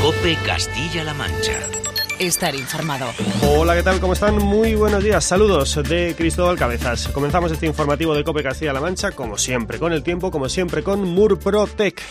COPE Castilla-La Mancha. Estar informado. Hola, ¿qué tal? ¿Cómo están? Muy buenos días. Saludos de Cristóbal Cabezas. Comenzamos este informativo de COPE Castilla-La Mancha, como siempre, con el tiempo, como siempre, con Murprotec.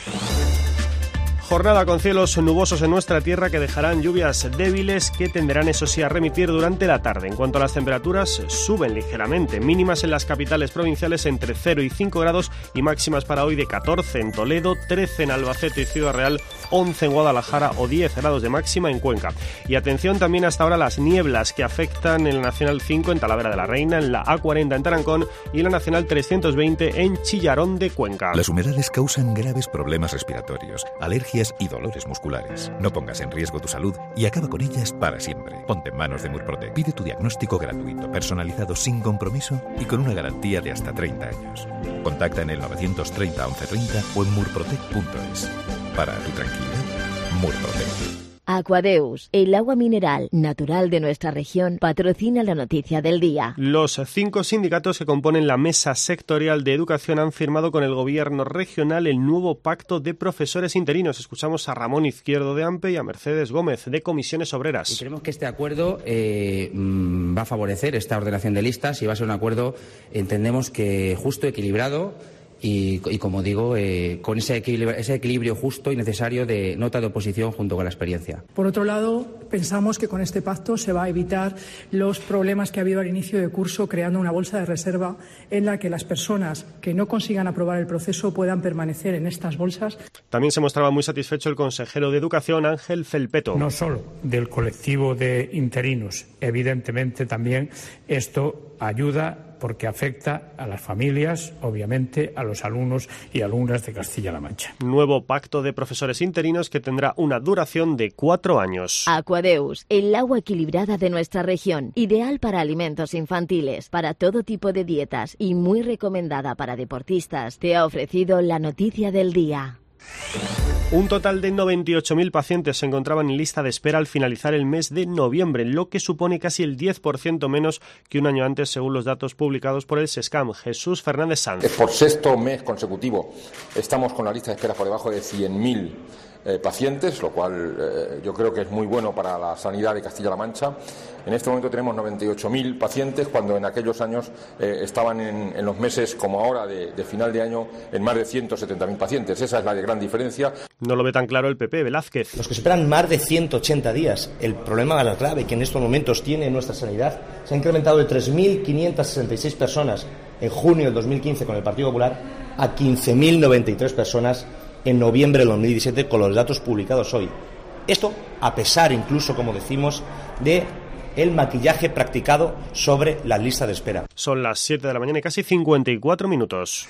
Jornada con cielos nubosos en nuestra tierra que dejarán lluvias débiles que tenderán, eso sí, a remitir durante la tarde. En cuanto a las temperaturas, suben ligeramente, mínimas en las capitales provinciales entre 0 y 5 grados y máximas para hoy de 14 en Toledo, 13 en Albacete y Ciudad Real, 11 en Guadalajara o 10 grados de máxima en Cuenca. Y atención también hasta ahora las nieblas que afectan en la Nacional 5 en Talavera de la Reina, en la A40 en Tarancón y en la Nacional 320 en Chillarón de Cuenca. Las humedades causan graves problemas respiratorios, alergias y dolores musculares. No pongas en riesgo tu salud y acaba con ellas para siempre. Ponte en manos de Murprotec. Pide tu diagnóstico gratuito, personalizado sin compromiso y con una garantía de hasta 30 años. Contacta en el 930 1130 o en murprotec.es. Para tu tranquilidad, Murprotec. Aquadeus, el agua mineral natural de nuestra región, patrocina la noticia del día. Los 5 sindicatos que componen la Mesa Sectorial de Educación han firmado con el Gobierno regional el nuevo pacto de profesores interinos. Escuchamos a Ramón Izquierdo de AMPE y a Mercedes Gómez de Comisiones Obreras. Y creemos que este acuerdo va a favorecer esta ordenación de listas y va a ser un acuerdo, entendemos que justo, equilibrado, y como digo, con ese equilibrio justo y necesario de nota de oposición junto con la experiencia. Por otro lado, pensamos que con este pacto se va a evitar los problemas que ha habido al inicio de curso, creando una bolsa de reserva en la que las personas que no consigan aprobar el proceso puedan permanecer en estas bolsas. También se mostraba muy satisfecho el consejero de Educación, Ángel Felpeto. No solo del colectivo de interinos, evidentemente también esto ayuda porque afecta a las familias, obviamente, a los alumnos y alumnas de Castilla-La Mancha. Nuevo pacto de profesores interinos que tendrá una duración de 4 años. Aquadeus, el agua equilibrada de nuestra región, ideal para alimentos infantiles, para todo tipo de dietas y muy recomendada para deportistas, te ha ofrecido la noticia del día. Un total de 98.000 pacientes se encontraban en lista de espera al finalizar el mes de noviembre, lo que supone casi el 10% menos que un año antes, según los datos publicados por el SESCAM. Jesús Fernández Sanz. Por sexto mes consecutivo estamos con la lista de espera por debajo de 100.000 pacientes, lo cual yo creo que es muy bueno para la sanidad de Castilla-La Mancha. En este momento tenemos 98.000 pacientes, cuando en aquellos años estaban en los meses como ahora de final de año en más de 170.000 pacientes. Esa es la gran diferencia. No lo ve tan claro el PP, Velázquez. Los que esperan más de 180 días. El problema grave que en estos momentos tiene nuestra sanidad se ha incrementado de 3.566 personas en junio del 2015 con el Partido Popular a 15.093 personas en noviembre del 2017 con los datos publicados hoy. Esto a pesar incluso, como decimos, de el maquillaje practicado sobre la lista de espera. Son las 7 de la mañana y casi 54 minutos.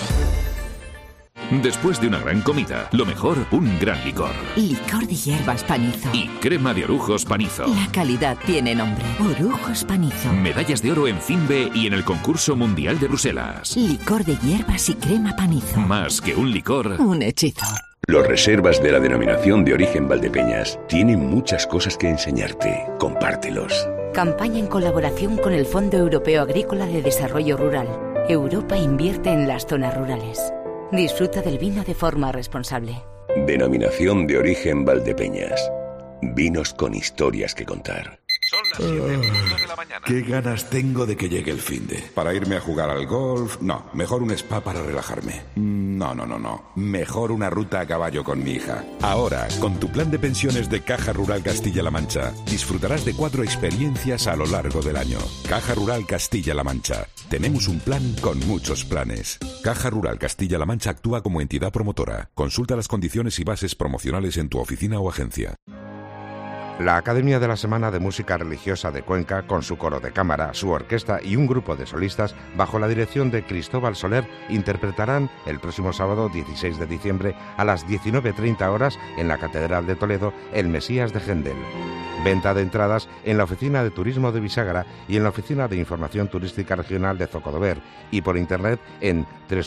Después de una gran comida, lo mejor, un gran licor. Licor de hierbas Panizo. Y crema de orujos Panizo. La calidad tiene nombre. Orujos Panizo. Medallas de oro en FINBE y en el concurso mundial de Bruselas. Licor de hierbas y crema Panizo. Más que un licor, un hechizo. Los reservas de la denominación de origen Valdepeñas tienen muchas cosas que enseñarte. Compártelos. Campaña en colaboración con el Fondo Europeo Agrícola de Desarrollo Rural. Europa invierte en las zonas rurales. Disfruta del vino de forma responsable. Denominación de origen Valdepeñas. Vinos con historias que contar. Son las 7:00 de la mañana. Qué ganas tengo de que llegue el finde. ¿Para irme a jugar al golf? No, mejor un spa para relajarme. No. Mejor una ruta a caballo con mi hija. Ahora, con tu plan de pensiones de Caja Rural Castilla-La Mancha, disfrutarás de 4 experiencias a lo largo del año. Caja Rural Castilla-La Mancha. Tenemos un plan con muchos planes. Caja Rural Castilla-La Mancha actúa como entidad promotora. Consulta las condiciones y bases promocionales en tu oficina o agencia. La Academia de la Semana de Música Religiosa de Cuenca, con su coro de cámara, su orquesta y un grupo de solistas, bajo la dirección de Cristóbal Soler, interpretarán el próximo sábado 16 de diciembre a las 19:30 horas en la Catedral de Toledo El Mesías de Händel. Venta de entradas en la Oficina de Turismo de Bisagra y en la Oficina de Información Turística Regional de Zocodover y por internet en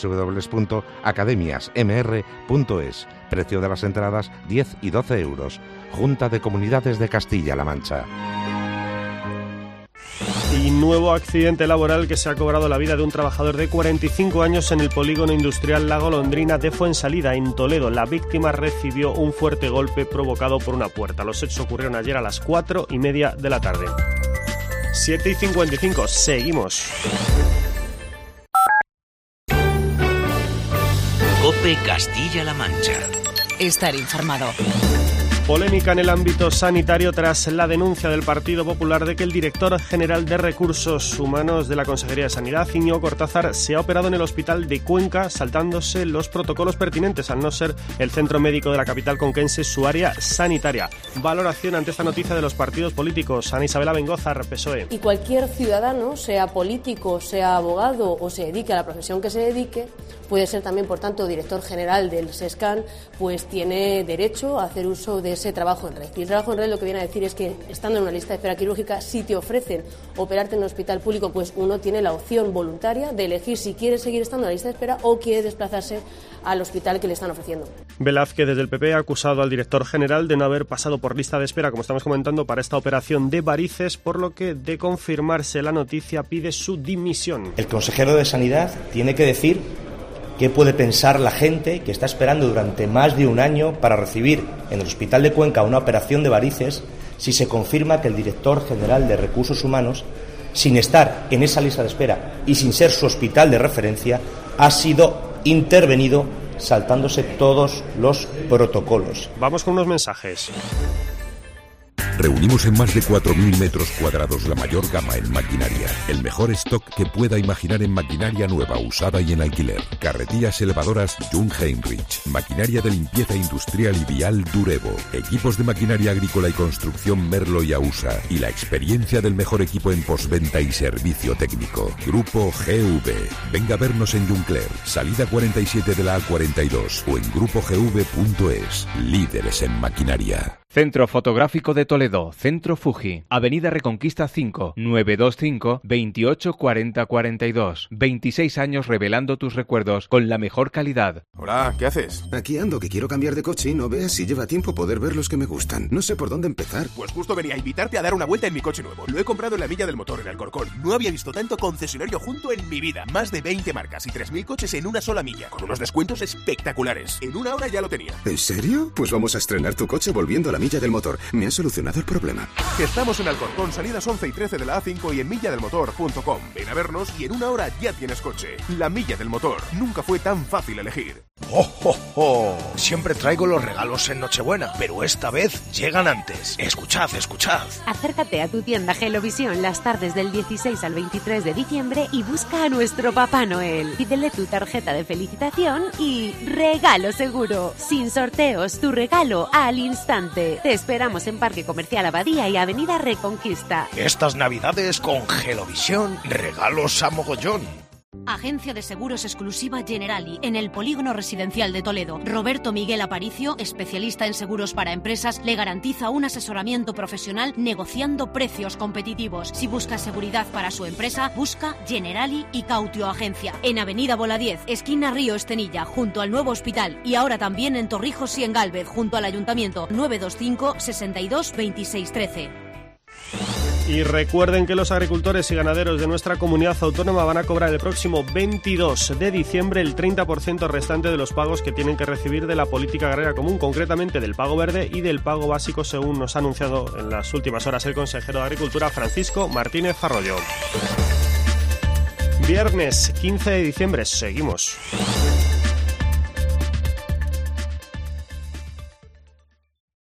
www.academiasmr.es. Precio de las entradas 10 y 12 euros. Junta de Comunidades de Castilla-La Mancha. Y nuevo accidente laboral que se ha cobrado la vida de un trabajador de 45 años en el polígono industrial La Golondrina de Fuensalida, en Toledo. La víctima recibió un fuerte golpe provocado por una puerta. Los hechos ocurrieron ayer a las 4:30 de la tarde. 7:55, seguimos. COPE Castilla-La Mancha. Estar informado. Polémica en el ámbito sanitario tras la denuncia del Partido Popular de que el director general de Recursos Humanos de la Consejería de Sanidad, Íñigo Cortázar, se ha operado en el hospital de Cuenca saltándose los protocolos pertinentes, al no ser el centro médico de la capital conquense su área sanitaria. Valoración ante esta noticia de los partidos políticos. Ana Isabel Bengózar, PSOE. Y cualquier ciudadano, sea político, sea abogado o se dedique a la profesión que se dedique, puede ser también, por tanto, director general del SESCAN, pues tiene derecho a hacer uso de ese trabajo en red. Y el trabajo en red lo que viene a decir es que, estando en una lista de espera quirúrgica, si te ofrecen operarte en un hospital público, pues uno tiene la opción voluntaria de elegir si quiere seguir estando en la lista de espera o quiere desplazarse al hospital que le están ofreciendo. Velázquez, desde el PP, ha acusado al director general de no haber pasado por lista de espera, como estamos comentando, para esta operación de varices, por lo que, de confirmarse la noticia, pide su dimisión. El consejero de Sanidad tiene que decir qué puede pensar la gente que está esperando durante más de un año para recibir en el Hospital de Cuenca una operación de varices, si se confirma que el director general de Recursos Humanos, sin estar en esa lista de espera y sin ser su hospital de referencia, ha sido intervenido saltándose todos los protocolos. Vamos con unos mensajes. Reunimos en más de 4.000 metros cuadrados la mayor gama en maquinaria. El mejor stock que pueda imaginar en maquinaria nueva, usada y en alquiler. Carretillas elevadoras Jung Heinrich. Maquinaria de limpieza industrial y vial Durevo. Equipos de maquinaria agrícola y construcción Merlo y Ausa. Y la experiencia del mejor equipo en postventa y servicio técnico. Grupo GV. Venga a vernos en Juncler, salida 47 de la A42 o en grupogv.es. Líderes en maquinaria. Centro Fotográfico de Toledo, Centro Fuji, Avenida Reconquista 5, 925 28 40 42. 26 años revelando tus recuerdos con la mejor calidad. Hola, ¿qué haces? Aquí ando, que quiero cambiar de coche y no veas si lleva tiempo poder ver los que me gustan. No sé por dónde empezar. Pues justo venía a invitarte a dar una vuelta en mi coche nuevo. Lo he comprado en la Milla del Motor, en Alcorcón. No había visto tanto concesionario junto en mi vida. Más de 20 marcas y 3.000 coches en una sola milla, con unos descuentos espectaculares. En una hora ya lo tenía. ¿En serio? Pues vamos a estrenar tu coche volviendo a la Milla del Motor. Me ha solucionado el problema. Que estamos en Alcorcón, salidas 11 y 13 de la A5 y en milladelmotor.com. Ven a vernos y en una hora ya tienes coche. La Milla del Motor. Nunca fue tan fácil elegir. ¡Oh, oh, oh! Siempre traigo los regalos en Nochebuena, pero esta vez llegan antes. Escuchad. Acércate a tu tienda Gelovisión las tardes del 16 al 23 de diciembre y busca a nuestro Papá Noel. Pídele tu tarjeta de felicitación y regalo seguro. Sin sorteos, tu regalo al instante. Te esperamos en Parque Comercial Abadía y Avenida Reconquista. Estas Navidades con Gelovisión, regalos a mogollón. Agencia de Seguros Exclusiva Generali, en el Polígono Residencial de Toledo. Roberto Miguel Aparicio, especialista en seguros para empresas, le garantiza un asesoramiento profesional negociando precios competitivos. Si busca seguridad para su empresa, busca Generali y Cautio Agencia. En Avenida Bola 10, esquina Río Estenilla, junto al nuevo hospital, y ahora también en Torrijos y en Gálvez, junto al Ayuntamiento. 925 62 26 13. Y recuerden que los agricultores y ganaderos de nuestra comunidad autónoma van a cobrar el próximo 22 de diciembre el 30% restante de los pagos que tienen que recibir de la política agraria común, concretamente del pago verde y del pago básico, según nos ha anunciado en las últimas horas el consejero de Agricultura, Francisco Martínez Arroyo. Viernes 15 de diciembre, seguimos.